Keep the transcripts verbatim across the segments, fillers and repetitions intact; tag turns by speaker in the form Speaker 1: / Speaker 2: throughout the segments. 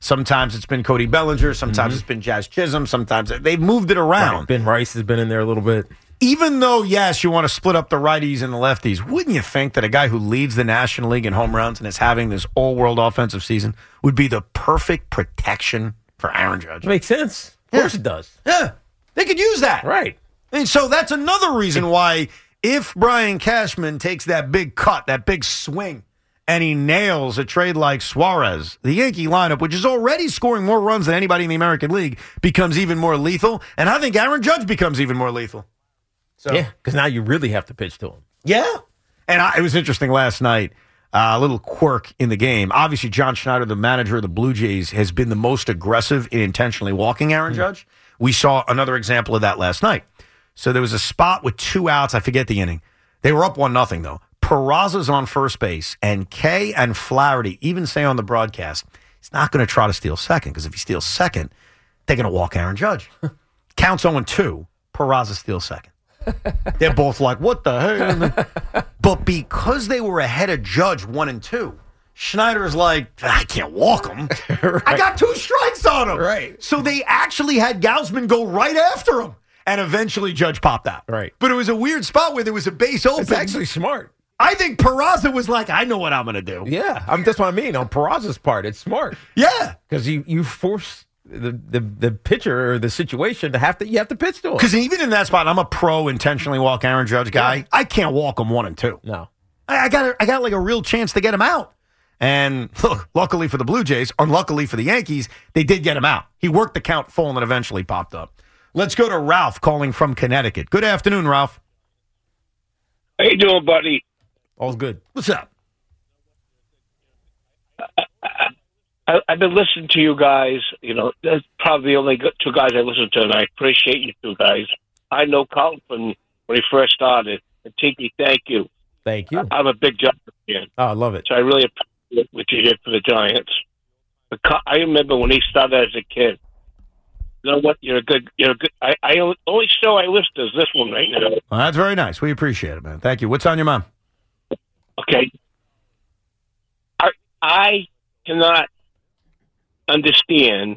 Speaker 1: Sometimes it's been Cody Bellinger. Sometimes mm-hmm. it's been Jazz Chisholm. Sometimes they've moved it around.
Speaker 2: Right. Ben Rice has been in there a little bit.
Speaker 1: Even though, yes, you want to split up the righties and the lefties, wouldn't you think that a guy who leads the National League in home runs and is having this all-world offensive season would be the perfect protection for Aaron Judge?
Speaker 2: Makes sense. Of
Speaker 1: yeah.
Speaker 2: course it does.
Speaker 1: Yeah. They could use that.
Speaker 2: Right.
Speaker 1: And so that's another reason why if Brian Cashman takes that big cut, that big swing, and he nails a trade like Suarez, the Yankee lineup, which is already scoring more runs than anybody in the American League, becomes even more lethal. And I think Aaron Judge becomes even more lethal. So,
Speaker 2: yeah, because now you really have to pitch to him.
Speaker 1: Yeah. And I, it was interesting last night, uh, a little quirk in the game. Obviously, John Schneider, the manager of the Blue Jays, has been the most aggressive in intentionally walking Aaron mm-hmm. Judge. We saw another example of that last night. So there was a spot with two outs. I forget the inning. They were up one nothing, though. Peraza's on first base, and Kay and Flaherty even say on the broadcast, he's not going to try to steal second, because if he steals second, they're going to walk Aaron Judge. Counts oh two, Peraza steals second. They're both like, what the heck? But because they were ahead of Judge one and two, Schneider's like, I can't walk him. Right. I got two strikes on him.
Speaker 2: Right.
Speaker 1: So they actually had Gausman go right after him. And eventually Judge popped out.
Speaker 2: Right.
Speaker 1: But it was a weird spot where there was a base open.
Speaker 2: It's actually smart.
Speaker 1: I think Peraza was like, I know what I'm going to do.
Speaker 2: Yeah. I'm, that's what I mean. On Peraza's part, it's smart.
Speaker 1: Yeah.
Speaker 2: Because you, you force the, the the pitcher or the situation to have to you have to pitch to him.
Speaker 1: Because even in that spot, I'm a pro intentionally walk Aaron Judge guy. Yeah. I can't walk him one and two.
Speaker 2: No.
Speaker 1: I, I got I got like a real chance to get him out. And look, luckily for the Blue Jays, unluckily for the Yankees, they did get him out. He worked the count full and it eventually popped up. Let's go to Ralph calling from Connecticut. Good afternoon, Ralph.
Speaker 3: How you doing, buddy?
Speaker 2: All's good.
Speaker 1: What's up?
Speaker 3: I, I've been listening to you guys. You know, that's probably the only two guys I listen to, and I appreciate you two guys. I know Carlton from when he first started. And Tiki, thank you.
Speaker 2: Thank you.
Speaker 3: I'm a big Giants fan.
Speaker 2: Oh, I love it.
Speaker 3: So I really appreciate what you did for the Giants. I remember when he started as a kid. You know what? You're a good. You're a good. I, I only show I list is this one right now.
Speaker 1: Well, that's very nice. We appreciate it, man. Thank you. What's on your mind?
Speaker 3: Okay. I I cannot understand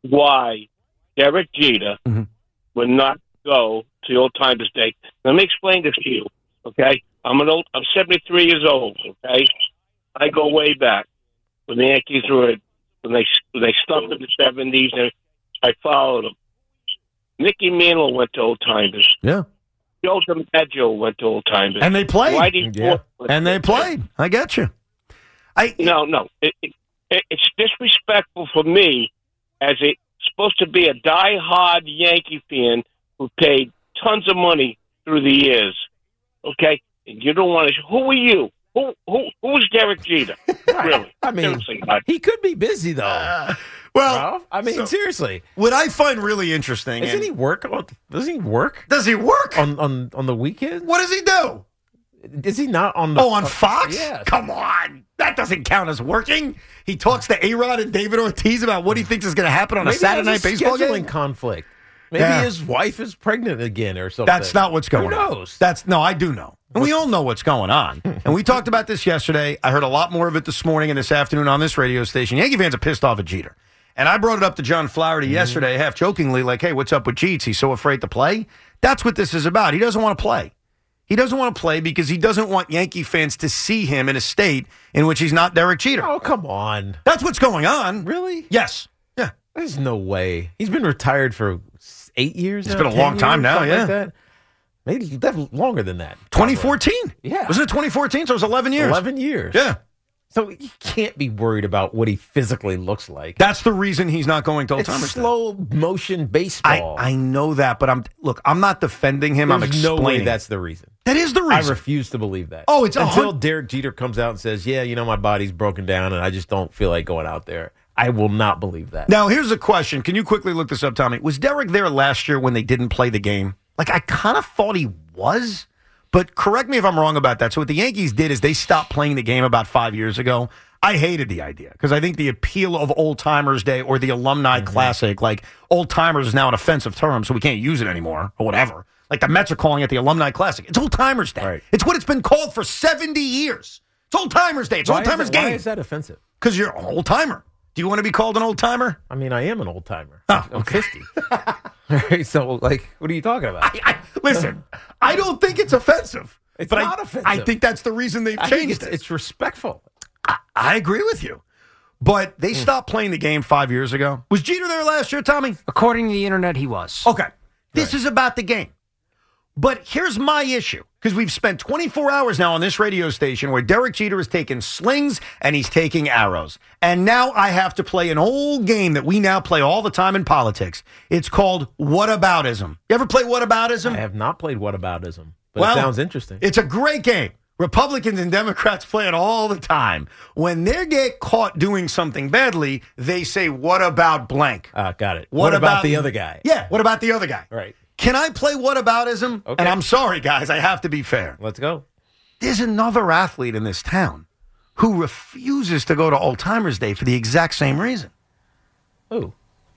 Speaker 3: why Derek Jeter
Speaker 1: mm-hmm.
Speaker 3: would not go to the Old Timers Day. Let me explain this to you. Okay, I'm an old. I'm seventy-three years old. Okay, I go way back when the Yankees were when they when they stumped in the seventies and. I followed him. Mickey Mantle went to Old Timers.
Speaker 1: Yeah.
Speaker 3: Joe DiMaggio went to Old Timers.
Speaker 1: And they played.
Speaker 3: Why did
Speaker 1: yeah. And they played. I get you. I
Speaker 3: No, no. It, it, it's disrespectful for me as a supposed to be a die-hard Yankee fan who paid tons of money through the years. Okay? And you don't want to... Who are you? Who who who's Derek Jeter? Really?
Speaker 2: I mean, he could be busy, though.
Speaker 1: Uh, Well,
Speaker 2: Ralph, I mean, so, seriously.
Speaker 1: What I find really interesting...
Speaker 2: Doesn't he work? On, does he work?
Speaker 1: Does he work?
Speaker 2: On on, on the weekend?
Speaker 1: What does he do?
Speaker 2: Is he not on the...
Speaker 1: Oh, on Fox?
Speaker 2: Yeah.
Speaker 1: Come on. That doesn't count as working. He talks to A-Rod and David Ortiz about what he thinks is going to happen on
Speaker 2: Maybe
Speaker 1: a Saturday night baseball game.
Speaker 2: Scheduling conflict. Maybe
Speaker 1: yeah.
Speaker 2: his wife is pregnant again or something.
Speaker 1: That's not what's going on.
Speaker 2: Who knows?
Speaker 1: That's No, I do know. And we all know what's going on. And we talked about this yesterday. I heard a lot more of it this morning and this afternoon on this radio station. Yankee fans are pissed off at Jeter. And I brought it up to John Flaherty mm-hmm. yesterday, half jokingly, like, hey, what's up with Jeets? He's so afraid to play? That's what this is about. He doesn't want to play. He doesn't want to play because he doesn't want Yankee fans to see him in a state in which he's not Derek Jeter.
Speaker 2: Oh, come on.
Speaker 1: That's what's going on.
Speaker 2: Really?
Speaker 1: Yes. Yeah.
Speaker 2: There's no way. He's been retired for eight years
Speaker 1: It's
Speaker 2: now,
Speaker 1: been a long
Speaker 2: years,
Speaker 1: time now, yeah.
Speaker 2: Like that. Maybe that's longer than that.
Speaker 1: twenty fourteen.
Speaker 2: Yeah.
Speaker 1: Wasn't it twenty fourteen? So it was eleven years.
Speaker 2: eleven years.
Speaker 1: Yeah.
Speaker 2: So he can't be worried about what he physically looks like.
Speaker 1: That's the reason he's not going to Old
Speaker 2: It's
Speaker 1: Timers.
Speaker 2: slow motion baseball.
Speaker 1: I, I know that, but I'm look. I'm not defending him.
Speaker 2: There's
Speaker 1: I'm explaining.
Speaker 2: no way that's the reason.
Speaker 1: That is the reason.
Speaker 2: I refuse to believe that.
Speaker 1: Oh, it's
Speaker 2: until
Speaker 1: hun-
Speaker 2: Derek Jeter comes out and says, "Yeah, you know, my body's broken down, and I just don't feel like going out there." I will not believe that.
Speaker 1: Now, here's a question. Can you quickly look this up, Tommy? Was Derek there last year when they didn't play the game? Like, I kind of thought he was, but correct me if I'm wrong about that. So what the Yankees did is they stopped playing the game about five years ago. I hated the idea because I think the appeal of Old Timers Day or the Alumni mm-hmm. Classic, like Old Timers is now an offensive term, so we can't use it anymore or whatever. Like the Mets are calling it the Alumni Classic. It's Old Timers Day.
Speaker 2: Right.
Speaker 1: It's what it's been called for seventy years. It's Old Timers Day. It's
Speaker 2: why
Speaker 1: Old Timers
Speaker 2: that,
Speaker 1: Game.
Speaker 2: Why is that offensive?
Speaker 1: Because you're an old timer. Do you want to be called an old timer?
Speaker 2: I mean, I am an old timer.
Speaker 1: Oh,
Speaker 2: I'm
Speaker 1: okay.
Speaker 2: fifty. Right, so, like, what are you talking about?
Speaker 1: I, I, listen, I don't think it's offensive.
Speaker 2: It's
Speaker 1: but
Speaker 2: not
Speaker 1: I,
Speaker 2: offensive.
Speaker 1: I think that's the reason they've
Speaker 2: I think
Speaker 1: changed
Speaker 2: it's,
Speaker 1: it.
Speaker 2: it's respectful.
Speaker 1: I, I agree with you. But they stopped playing the game five years ago. Was Jeter there last year, Tommy?
Speaker 4: According to the internet, he was.
Speaker 1: Okay. This
Speaker 2: Right.
Speaker 1: is about the game. But here's my issue, because we've spent twenty-four hours now on this radio station where Derek Jeter is taking slings and he's taking arrows. And now I have to play an old game that we now play all the time in politics. It's called whataboutism. You ever play whataboutism?
Speaker 2: I have not played whataboutism, but
Speaker 1: Well,
Speaker 2: it sounds interesting.
Speaker 1: It's a great game. Republicans and Democrats play it all the time. When they get caught doing something badly, they say, what about blank?
Speaker 2: Ah, got it. What, about, the other guy?
Speaker 1: Yeah, what about the other guy?
Speaker 2: Right.
Speaker 1: Can I play whataboutism?
Speaker 2: Okay.
Speaker 1: And I'm sorry, guys, I have to be fair.
Speaker 2: Let's go.
Speaker 1: There's another athlete in this town who refuses to go to Old Timers Day for the exact same reason.
Speaker 2: Who?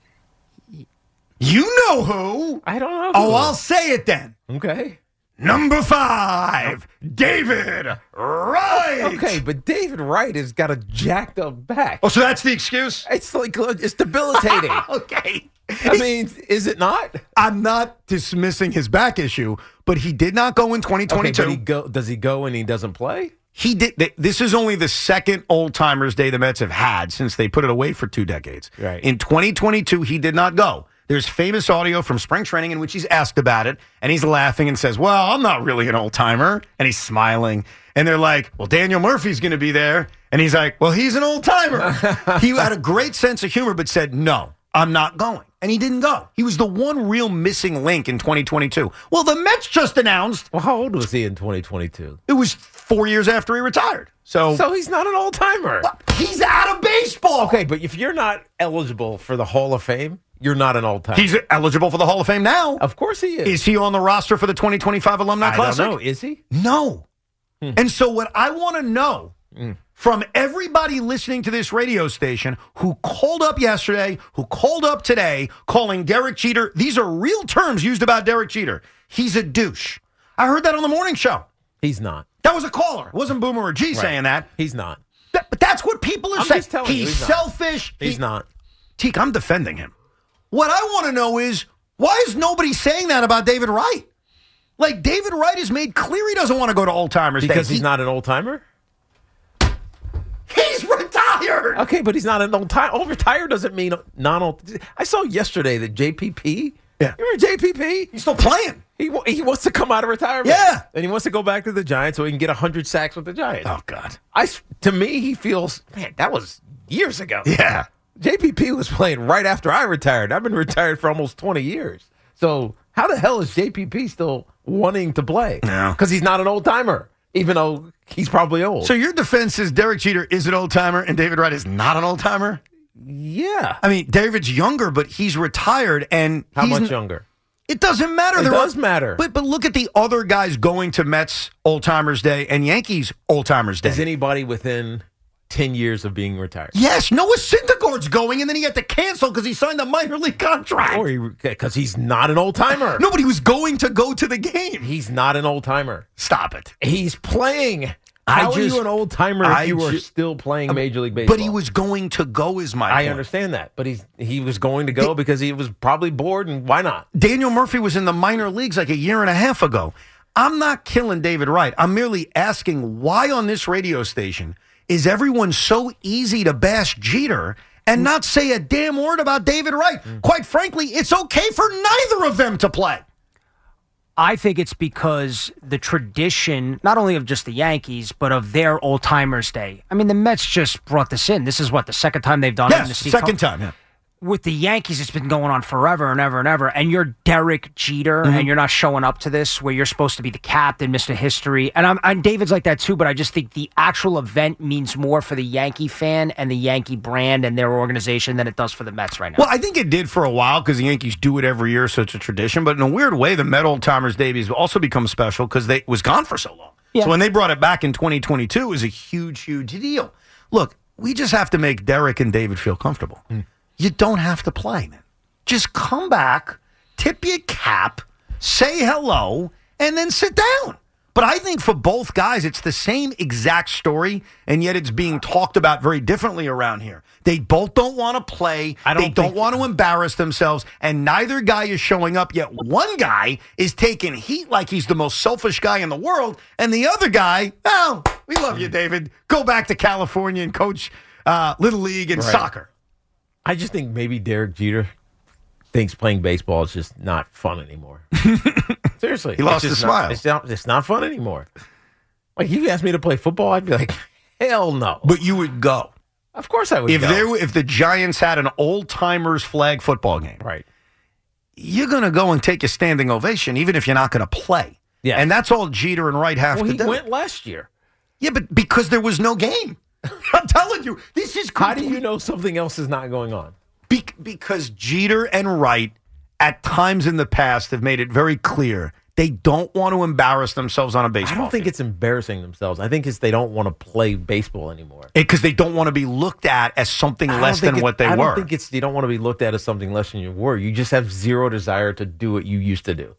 Speaker 1: You know who?
Speaker 2: I don't know.
Speaker 1: Oh,
Speaker 2: who.
Speaker 1: I'll say it then.
Speaker 2: Okay.
Speaker 1: Number five, David Wright.
Speaker 2: Okay, but David Wright has got a jacked up back.
Speaker 1: Oh, so that's the excuse?
Speaker 2: It's like, it's debilitating.
Speaker 1: Okay.
Speaker 2: I mean, is it not?
Speaker 1: I'm not dismissing his back issue, but he did not go in twenty twenty-two.
Speaker 2: Okay, but he go, does he go and he doesn't play?
Speaker 1: He did. th- This is only the second Old Timers Day the Mets have had since they put it away for two decades.
Speaker 2: Right.
Speaker 1: In twenty twenty-two, he did not go. There's famous audio from spring training in which he's asked about it, and he's laughing and says, well, I'm not really an old timer. And he's smiling. And they're like, well, Daniel Murphy's going to be there. And he's like, well, he's an old timer. He had a great sense of humor, but said, no, I'm not going. And he didn't go. He was the one real missing link in twenty twenty-two. Well, the Mets just announced
Speaker 2: Well, how old was he in twenty twenty-two?
Speaker 1: it was four years after he retired. So,
Speaker 2: So he's not an old timer.
Speaker 1: he's out of baseball.
Speaker 2: Okay, but if you're not eligible for the Hall of Fame, you're not an old timer.
Speaker 1: He's eligible for the Hall of Fame now.
Speaker 2: Of course he is.
Speaker 1: Is he on the roster for the twenty twenty-five Alumni
Speaker 2: I
Speaker 1: Classic?
Speaker 2: don't know. Is he?
Speaker 1: No. And so what I want to know from everybody listening to this radio station who called up yesterday, who called up today, calling Derek Jeter, these are real terms used about Derek Jeter. He's a douche. I heard that on the morning show.
Speaker 2: He's not.
Speaker 1: That was a caller. It wasn't Boomer or G saying that.
Speaker 2: He's not.
Speaker 1: That- But that's what people are
Speaker 2: I'm
Speaker 1: saying.
Speaker 2: just telling you,
Speaker 1: he's,
Speaker 2: he's not.
Speaker 1: selfish.
Speaker 2: He's
Speaker 1: He-
Speaker 2: not.
Speaker 1: Teak, I'm defending him. What I want to know is, why is nobody saying that about David Wright? Like, David Wright has made clear he doesn't want to go to Old Timers Day.
Speaker 2: Because he's
Speaker 1: He-
Speaker 2: not an old timer?
Speaker 1: He's retired.
Speaker 2: Okay, but he's not an old timer. Old retired doesn't mean non old. I saw yesterday that J P P.
Speaker 1: Yeah.
Speaker 2: You remember J P P?
Speaker 1: He's still playing.
Speaker 2: He, wa- he wants to come out of retirement.
Speaker 1: Yeah.
Speaker 2: And he wants to go back to the Giants so he can get one hundred sacks with the Giants.
Speaker 1: Oh, God.
Speaker 2: I, s- to me, he feels, man, that was years ago.
Speaker 1: Yeah.
Speaker 2: J P P was playing right after I retired. I've been retired for almost twenty years. So how the hell is J P P still wanting to play?
Speaker 1: No.
Speaker 2: Because he's not an old timer, even though he's probably old.
Speaker 1: So your defense is Derek Jeter is an old timer and David Wright is not an old timer?
Speaker 2: yeah.
Speaker 1: I mean, David's younger, but he's retired and
Speaker 2: How
Speaker 1: he's
Speaker 2: much
Speaker 1: n-
Speaker 2: younger?
Speaker 1: It doesn't matter.
Speaker 2: It
Speaker 1: There
Speaker 2: does
Speaker 1: are-
Speaker 2: matter.
Speaker 1: But but look at the other guys going to Mets Old Timers Day and Yankees Old Timers Day.
Speaker 2: Is anybody within ten years of being retired?
Speaker 1: Yes, Noah Syndergaard's going, and then he had to cancel because he signed a minor league contract.
Speaker 2: Or because he's not an old timer.
Speaker 1: Nobody was going to go to the game.
Speaker 2: He's not an old timer.
Speaker 1: Stop it.
Speaker 2: He's playing.
Speaker 1: I
Speaker 2: How are
Speaker 1: just-
Speaker 2: you an old timer if
Speaker 1: I
Speaker 2: you are
Speaker 1: ju-
Speaker 2: still playing Major League Baseball?
Speaker 1: But he was going to go, is my
Speaker 2: I
Speaker 1: point.
Speaker 2: understand that, but he's he was going to go because he was probably bored, and why not?
Speaker 1: Daniel Murphy was in the minor leagues like a year and a half ago. I'm not killing David Wright. I'm merely asking why on this radio station is everyone so easy to bash Jeter and not say a damn word about David Wright? Quite frankly, it's okay for neither of them to play.
Speaker 4: I think it's because the tradition, not only of just the Yankees, but of their old timers day. I mean, the Mets just brought this in. This is what, the second time they've done it in the
Speaker 1: Yes,
Speaker 4: Steve
Speaker 1: second
Speaker 4: Cohen-
Speaker 1: time. Yeah.
Speaker 4: With the Yankees, it's been going on forever and ever and ever. And you're Derek Jeter,
Speaker 1: Mm-hmm.
Speaker 4: and you're not showing up to this where you're supposed to be the captain, Mister History. And I'm, and David's like that too, but I just think the actual event means more for the Yankee fan and the Yankee brand and their organization than it does for the Mets right now.
Speaker 1: Well, I think it did for a while because the Yankees do it every year, so it's a tradition. But in a weird way, the Met Old Timers Day has also become special because they it was gone for so long.
Speaker 4: Yeah.
Speaker 1: So when they brought it back in twenty twenty-two, it was a huge, huge deal. Look, we just have to make Derek and David feel comfortable. You don't have to play, man. Just come back, tip your cap, say hello, and then sit down. But I think for both guys, it's the same exact story, and yet it's being talked about very differently around here. They both don't want to play.
Speaker 2: I don't
Speaker 1: they don't
Speaker 2: think-
Speaker 1: want to embarrass themselves, and neither guy is showing up, yet one guy is taking heat like he's the most selfish guy in the world, and the other guy, oh, we love you, David. Go back to California and coach uh, Little League and
Speaker 2: Right.
Speaker 1: soccer.
Speaker 2: I just think maybe Derek Jeter thinks playing baseball is just not fun anymore. Seriously.
Speaker 1: He lost
Speaker 2: it's
Speaker 1: his
Speaker 2: just not-
Speaker 1: smile.
Speaker 2: It's not, it's not fun anymore. Like, if you asked me to play football, I'd be like, hell no.
Speaker 1: But you would go.
Speaker 2: Of course I would
Speaker 1: If
Speaker 2: go.
Speaker 1: there, were- if the Giants had an old-timers flag football game,
Speaker 2: Right.
Speaker 1: you're going to go and take a standing ovation, even if you're not going to play.
Speaker 2: Yeah.
Speaker 1: And that's all Jeter and Wright have
Speaker 2: Well,
Speaker 1: to
Speaker 2: he
Speaker 1: do.
Speaker 2: went last year.
Speaker 1: Yeah, but because there was no game. I'm telling you, this is
Speaker 2: How do
Speaker 1: complete-
Speaker 2: you know something else is not going on?
Speaker 1: Be- because Jeter and Wright, at times in the past, have made it very clear they don't want to embarrass themselves on a baseball
Speaker 2: I don't think
Speaker 1: field.
Speaker 2: it's embarrassing themselves. I think it's they don't want to play baseball anymore.
Speaker 1: Because they don't want to be looked at as something
Speaker 2: I don't
Speaker 1: less
Speaker 2: think
Speaker 1: than
Speaker 2: it-
Speaker 1: what they
Speaker 2: I
Speaker 1: were.
Speaker 2: don't think it's you don't want to be looked at as something less than you were. You just have zero desire to do what you used to do.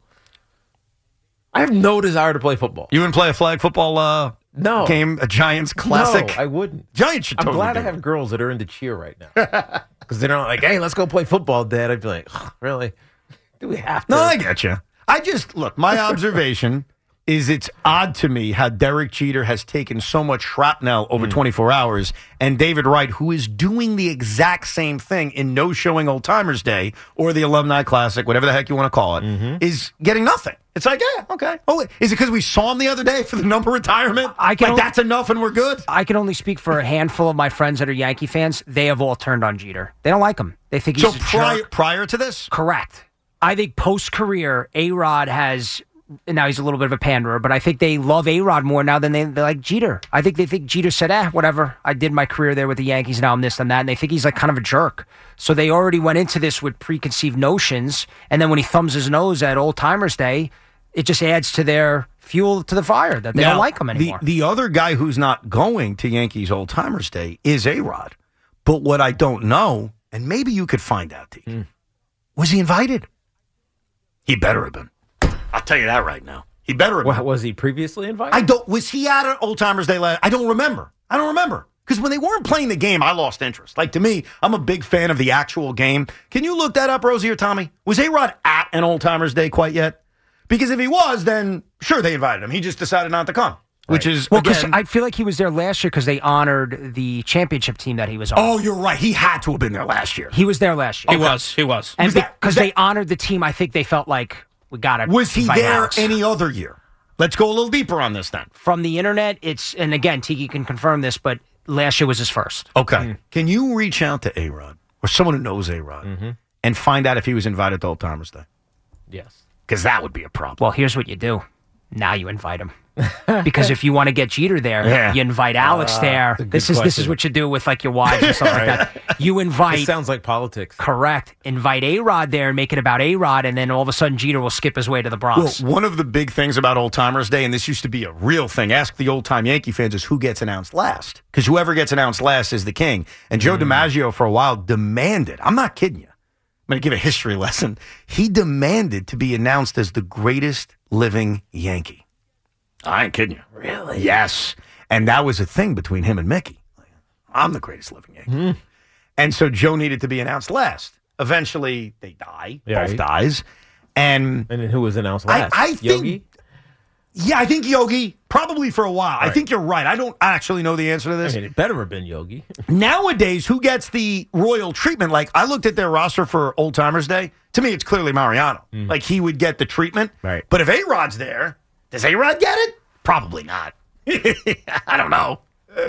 Speaker 2: I have no desire to play football.
Speaker 1: You wouldn't play a flag football uh,
Speaker 2: No.
Speaker 1: game, a Giants classic?
Speaker 2: No, I wouldn't.
Speaker 1: Giants should
Speaker 2: I'm
Speaker 1: totally
Speaker 2: glad
Speaker 1: do
Speaker 2: I
Speaker 1: it.
Speaker 2: have girls that are into cheer right now. Because they're not like, hey, let's go play football, Dad. I'd be like, "Ugh, really? Do we have to?
Speaker 1: No, I get you. I just, look, my observation is it's odd to me how Derek Jeter has taken so much shrapnel over twenty-four hours, and David Wright, who is doing the exact same thing in No Showing Old Timers Day or the Alumni Classic, whatever the heck you want to call it, is getting nothing. It's like, yeah, okay. Oh, is it because we saw him the other day for the number retirement?
Speaker 4: I can
Speaker 1: like,
Speaker 4: only-
Speaker 1: that's enough and we're good?
Speaker 4: I can only speak for a handful of my friends that are Yankee fans. They have all turned on Jeter. They don't like him. They think he's
Speaker 1: So
Speaker 4: a
Speaker 1: prior,
Speaker 4: jerk.
Speaker 1: prior to this?
Speaker 4: Correct. I think post-career, A-Rod has, and now he's a little bit of a panderer, but I think they love A-Rod more now than they, they like Jeter. I think they think Jeter said, eh, whatever. I did my career there with the Yankees, now I'm this and that, and they think he's like kind of a jerk. So they already went into this with preconceived notions, and then when he thumbs his nose at Old Timers Day, it just adds to their fuel to the fire that they
Speaker 1: Now,
Speaker 4: don't like him anymore.
Speaker 1: The, the other guy who's not going to Yankees Old Timers Day is A-Rod. But what I don't know, and maybe you could find out, T,
Speaker 2: Mm.
Speaker 1: was he invited? He better have been. I'll tell you that right now. He better have been.
Speaker 2: What, was he previously invited?
Speaker 1: I don't. Was he at an Old Timers Day last? I don't remember. I don't remember. Because when they weren't playing the game, I lost interest. Like, to me, I'm a big fan of the actual game. Can you look that up, Rosie or Tommy? Was A-Rod at an Old Timers Day quite yet? Because if he was, then sure, they invited him. He just decided not to come, which
Speaker 2: Right.
Speaker 1: is,
Speaker 4: well, because
Speaker 1: again,
Speaker 4: I feel like he was there last year because they honored the championship team that he was on.
Speaker 1: oh, you're right. He had to have been there last year.
Speaker 4: He was there last year.
Speaker 5: He was. He was.
Speaker 4: And
Speaker 1: Was that-
Speaker 4: because
Speaker 1: was that-
Speaker 4: they honored the team, I think they felt like we got to.
Speaker 1: Was he there any other year? Let's go a little deeper on this then.
Speaker 4: From the internet, it's, and again, Tiki can confirm this, but last year was his first.
Speaker 1: Okay. Can you reach out to A-Rod or someone who knows A-Rod and find out if he was invited to Old Timers Day?
Speaker 2: Yes.
Speaker 1: Because that would be a problem.
Speaker 4: Well, here's what you do. Now you invite him. Because if you want to get Jeter there,
Speaker 1: Yeah.
Speaker 4: you invite Alex there.
Speaker 2: a good
Speaker 4: This is this
Speaker 2: question.
Speaker 4: is what you do with like your wives and stuff like that. You invite
Speaker 2: It sounds like politics.
Speaker 4: correct. Invite A-Rod there and make it about A-Rod, and then all of a sudden Jeter will skip his way to the
Speaker 1: Well,
Speaker 4: Bronx.
Speaker 1: one of the big things about Old Timers Day, and this used to be a real thing, ask the old time Yankee fans, is who gets announced last. Because whoever gets announced last is the king. And Joe DiMaggio, for a while, demanded, I'm not kidding you, I'm going to give a history lesson. He demanded to be announced as the greatest living Yankee. I ain't kidding you. Really? Yes. And that was a thing between him and Mickey. I'm the greatest living Yankee. And so Joe needed to be announced last. Eventually, they die.
Speaker 2: Yeah,
Speaker 1: both
Speaker 2: he-
Speaker 1: dies. And
Speaker 2: And then who was announced
Speaker 1: I-
Speaker 2: last?
Speaker 1: I think-
Speaker 2: Yogi?
Speaker 1: yeah, I think Yogi, probably for a while. I
Speaker 2: Right.
Speaker 1: think you're right. I don't actually know the answer to
Speaker 2: I
Speaker 1: this.
Speaker 2: mean, it better have been Yogi.
Speaker 1: Nowadays, who gets the royal treatment? Like, I looked at their roster for Old Timers Day. To me, it's clearly Mariano. Like, he would get the treatment.
Speaker 2: Right.
Speaker 1: But if A-Rod's there, does A-Rod get it? Probably not. I don't know.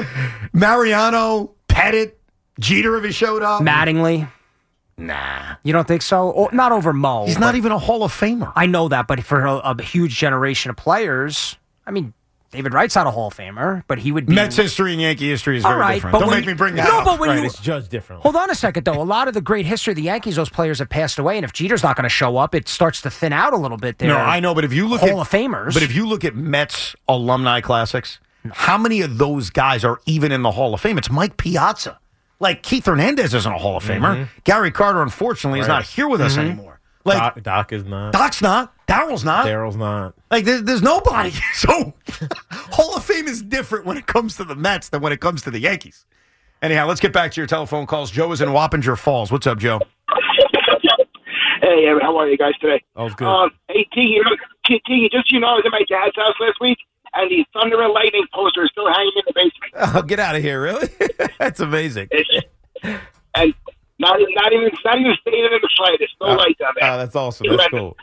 Speaker 1: Mariano, Pettit, Jeter, if he showed up.
Speaker 4: Mattingly,
Speaker 1: Nah.
Speaker 4: you don't think so? Or, not over Mo.
Speaker 1: He's
Speaker 4: but-
Speaker 1: not even a Hall of Famer.
Speaker 4: I know that, but for a, a huge generation of players, I mean, David Wright's not a Hall of Famer, but he would be.
Speaker 1: Mets history and Yankee history is
Speaker 4: All
Speaker 1: very
Speaker 4: right,
Speaker 1: different.
Speaker 4: but
Speaker 1: Don't
Speaker 4: when-
Speaker 1: make me bring that
Speaker 4: No,
Speaker 1: up.
Speaker 4: but when
Speaker 2: Right,
Speaker 4: you
Speaker 2: it's judged differently.
Speaker 4: hold on a second though, a lot of the great history of the Yankees, those players have passed away, and if Jeter's not going to show up, it starts to thin out a little bit. There,
Speaker 1: No, I know, but if you look
Speaker 4: Hall
Speaker 1: at
Speaker 4: of Famers,
Speaker 1: but if you look at Mets alumni classics, how many of those guys are even in the Hall of Fame? It's Mike Piazza. Like Keith Hernandez isn't a Hall of Famer. Gary Carter, unfortunately, is
Speaker 2: Right.
Speaker 1: not here with us anymore. Like
Speaker 2: Doc, Doc is not.
Speaker 1: Doc's not. Daryl's not.
Speaker 2: Daryl's not.
Speaker 1: Like, there's, there's nobody. So, Hall of Fame is different when it comes to the Mets than when it comes to the Yankees. Anyhow, let's get back to your telephone calls. Joe is in Wappinger Falls. What's up, Joe?
Speaker 5: Hey, how are you guys today?
Speaker 2: Oh, good.
Speaker 5: Um, hey, T, T, just so you know, I was at my dad's house last week, and the Thunder and Lightning poster is still hanging in the basement.
Speaker 2: Oh, get out of here, really? That's amazing.
Speaker 5: It's, and not, even- not even not even staying in the slightest. No
Speaker 2: Oh,
Speaker 5: light down there.
Speaker 2: Oh, that's awesome. That's cool.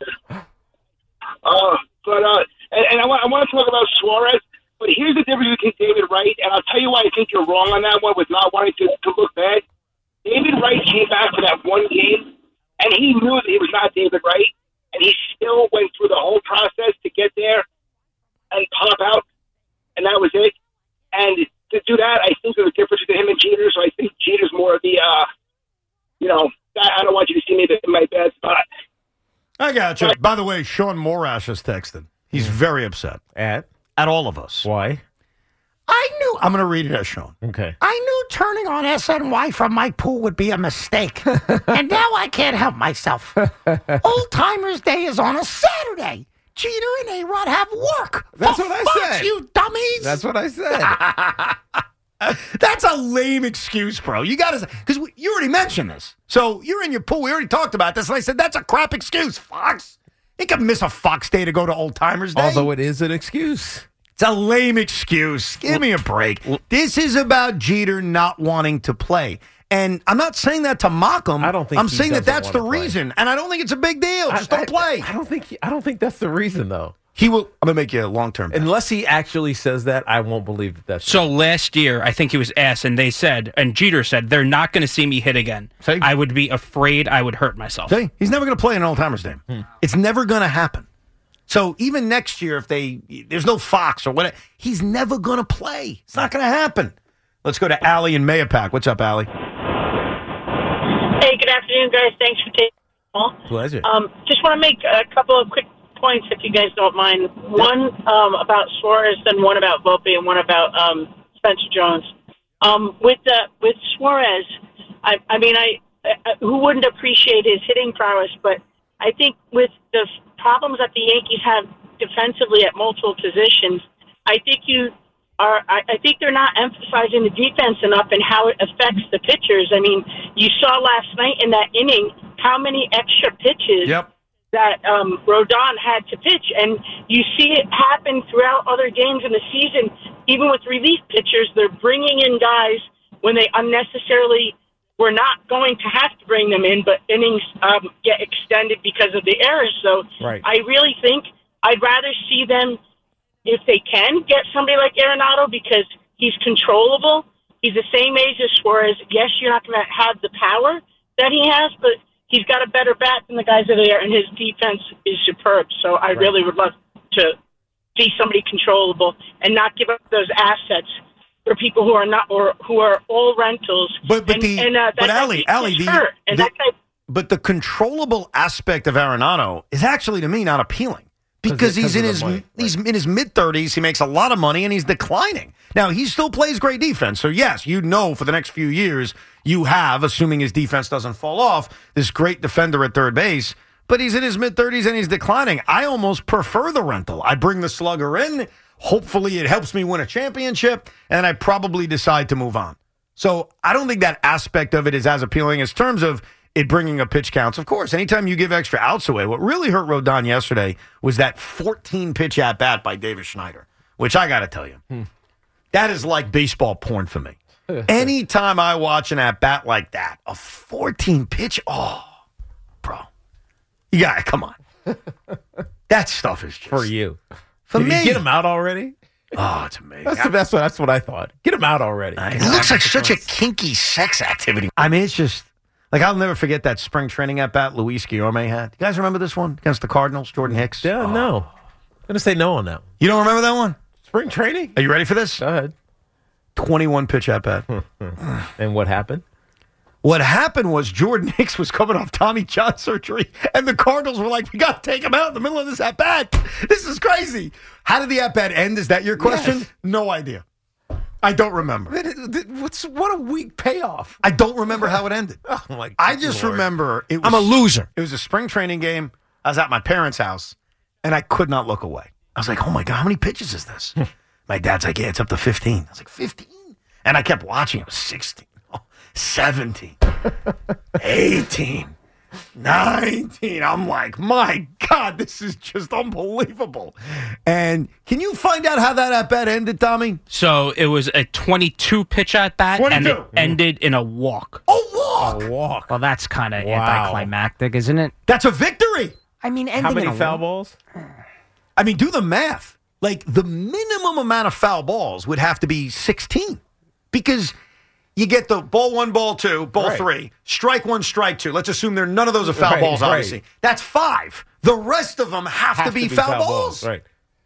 Speaker 5: Uh, but uh, and, and I want I want to talk about Suarez. But here's the difference between David Wright, and I'll tell you why I think you're wrong on that one with not wanting to, to look bad. David Wright came back for that one game, and he knew that he was not David Wright, and he still went through the whole process to get there and pop out, and that was it. And to do that, I think there's a difference between him and Jeter, so I think Jeter's more of the, uh, you know, I don't want you to see me in my bad spot.
Speaker 1: I got you. By the way, Sean Morash has texted. He's very upset.
Speaker 2: At?
Speaker 1: At all of us.
Speaker 2: Why?
Speaker 1: I knew. I'm going to read it as Sean.
Speaker 2: Okay.
Speaker 1: I knew turning on S N Y from my pool would be a mistake. And now I can't help myself. Old Timers Day is on a Saturday. Jeter and A-Rod have work.
Speaker 2: That's
Speaker 1: For
Speaker 2: what I
Speaker 1: fuck,
Speaker 2: said.
Speaker 1: you dummies.
Speaker 2: That's what I said.
Speaker 1: That's a lame excuse, bro. You got to, because you already mentioned this. So you're in your pool. We already talked about this. And I said, that's a crap excuse, Fox. You can miss a Fox Day to go to Old Timers Day.
Speaker 2: Although it is an excuse.
Speaker 1: It's a lame excuse. Give me a break. This is about Jeter not wanting to play. And I'm not saying that to mock him.
Speaker 2: I don't think
Speaker 1: I'm
Speaker 2: he
Speaker 1: saying that
Speaker 2: doesn't
Speaker 1: that's the
Speaker 2: wanna play.
Speaker 1: reason. And I don't think it's a big deal. Just
Speaker 2: I,
Speaker 1: don't play.
Speaker 2: I, I don't think. He, I don't think that's the reason, though.
Speaker 1: He will. I'm going to make you a long-term bet.
Speaker 2: Unless he actually says that, I won't believe that that's
Speaker 6: So last year, I think he was asked, and they said, and Jeter said, they're not going to see me hit again.
Speaker 1: See?
Speaker 6: I would be afraid I would hurt myself.
Speaker 1: See, he's never going to play in an Old Timers Day.
Speaker 2: Hmm.
Speaker 1: It's never going to happen. So even next year, if they there's no Fox or whatever, he's never going to play. It's not going to happen. Let's go to Allie in Mayapack. What's up, Allie?
Speaker 7: Hey, good afternoon, guys. Thanks for taking the call.
Speaker 2: Pleasure.
Speaker 7: Um, just want to make a couple of quick points, if you guys don't mind. One um, about Suarez, and one about Volpe, and one about um, Spencer Jones. Um, with the with Suarez, I, I mean, I, I who wouldn't appreciate his hitting prowess, but I think with the problems that the Yankees have defensively at multiple positions, I think you are. I, I think they're not emphasizing the defense enough and how it affects the pitchers. I mean, you saw last night in that inning how many extra pitches
Speaker 1: Yep.
Speaker 7: that um, Rodon had to pitch, and you see it happen throughout other games in the season. Even with relief pitchers, they're bringing in guys when they unnecessarily were not going to have to bring them in, but innings um, get extended because of the errors. So
Speaker 2: Right.
Speaker 7: I really think I'd rather see them, if they can, get somebody like Arenado because he's controllable. He's the same age as Suarez. Yes, you're not going to have the power that he has, but he's got a better bat than the guys that are there, and his defense is superb. So I
Speaker 2: Right.
Speaker 7: really would love to see somebody controllable and not give up those assets for people who are not or who are all rentals.
Speaker 1: But but
Speaker 7: and,
Speaker 1: the
Speaker 7: and, uh, that
Speaker 1: but
Speaker 7: guy
Speaker 1: Allie,
Speaker 7: gets
Speaker 1: Allie, the,
Speaker 7: hurt, and
Speaker 1: the-
Speaker 7: that guy.
Speaker 1: but the controllable aspect of Arenado is actually to me not appealing because
Speaker 2: it-
Speaker 1: he's
Speaker 2: 'cause
Speaker 1: in
Speaker 2: of the
Speaker 1: his
Speaker 2: money,
Speaker 1: he's in his mid thirties. He makes a lot of money and he's declining. Now he still plays great defense. So yes, you know for the next few years you have, assuming his defense doesn't fall off, this great defender at third base. But he's in his mid thirties and he's declining. I almost prefer the rental. I bring the slugger in. Hopefully it helps me win a championship, and I probably decide to move on. So I don't think that aspect of it is as appealing as terms of it bringing up pitch counts. Of course, anytime you give extra outs away, what really hurt Rodon yesterday was that fourteen pitch at bat by Davis Schneider, which I got to tell you, hmm. that is like baseball porn for me. Anytime I watch an at bat like that, a fourteen pitch, oh, bro, you got come on. That stuff is just
Speaker 2: For you.
Speaker 1: For
Speaker 2: Did
Speaker 1: me.
Speaker 2: you get him out already?
Speaker 1: Oh, it's amazing.
Speaker 2: That's the best. That's what I thought. Get him out already.
Speaker 1: It looks like such a kinky sex activity. I mean, it's just like I'll never forget that spring training at bat Luis Guillorme had. You guys remember this one against the Cardinals? Jordan Hicks.
Speaker 2: Yeah,
Speaker 1: Oh.
Speaker 2: no. I'm gonna say no on that.
Speaker 1: You don't remember that one?
Speaker 2: Spring training.
Speaker 1: Are you ready for this?
Speaker 2: Go ahead.
Speaker 1: twenty-one pitch at bat.
Speaker 2: And what happened?
Speaker 1: What happened was Jordan Hicks was coming off Tommy John surgery, and the Cardinals were like, "We got to take him out in the middle of this at bat. This is crazy." How did the at bat end? Is that your question?
Speaker 2: Yes.
Speaker 1: No idea. I don't remember.
Speaker 2: What's what a weak payoff.
Speaker 1: I don't remember how it ended.
Speaker 2: Oh my!
Speaker 1: I just
Speaker 2: Lord.
Speaker 1: remember it was
Speaker 4: I'm a loser.
Speaker 1: It was a spring training game. I was at my parents' house, and I could not look away. I was like, oh, my God, how many pitches is this? My dad's like, yeah, it's up to fifteen. I was like, fifteen? And I kept watching. It was sixteen, oh, seventeen, eighteen, nineteen. I'm like, my God, this is just unbelievable. And can you find out how that at-bat ended, Tommy?
Speaker 6: So it was a twenty-two pitch at bat, and it
Speaker 1: twenty-two.
Speaker 6: ended in a walk.
Speaker 1: A walk.
Speaker 2: A walk.
Speaker 4: Well, that's kind of
Speaker 2: Wow.
Speaker 4: anticlimactic, isn't it?
Speaker 1: That's a victory.
Speaker 4: I mean, ending
Speaker 2: How many
Speaker 4: in a
Speaker 2: foul
Speaker 4: walk-
Speaker 2: balls?
Speaker 1: I mean, do the math. Like, the minimum amount of foul balls would have to be sixteen because you get the ball one, ball two, ball
Speaker 2: Right.
Speaker 1: three, strike one, strike two. Let's assume there none of those are foul
Speaker 2: Right,
Speaker 1: balls,
Speaker 2: right.
Speaker 1: obviously. That's five. The rest of them have,
Speaker 2: Have
Speaker 1: to be foul, balls.
Speaker 2: Right.